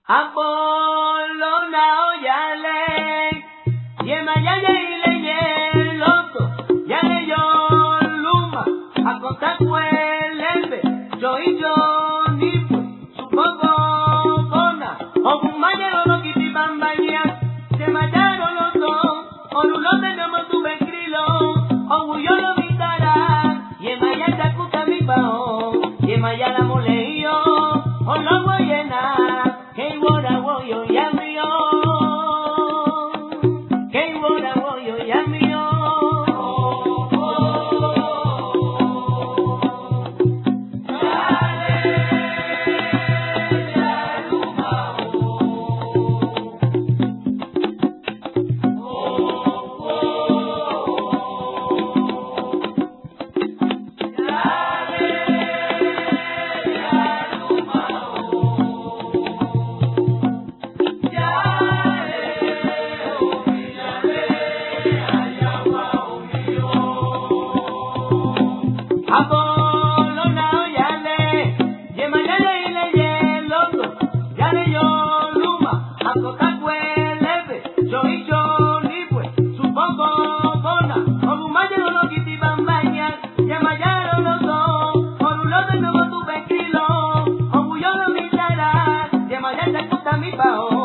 Apolona oyale, yema yale ile yeloto, yale yo luma, akota kuelembe, yo nipo, supogo bona, okumanye lolo kiti bambanya, se mayaro loto, onulote no mo tuve krilo, oyuyolo vitara, yema yata kuta mi bao, yema yala moleio, ologo yena. Hey, what I want you, yummy, hey, what I want you, yummy, Apolona oyale, yema yale ile yeloto, yale yo luma, akota kuelebe, yo nipwe, supongo bona, obumaye lolo kiti bambanya, yema yalo loto, onulote no tuve kilo, obuyolo mitara, yema yale kuta mi bao.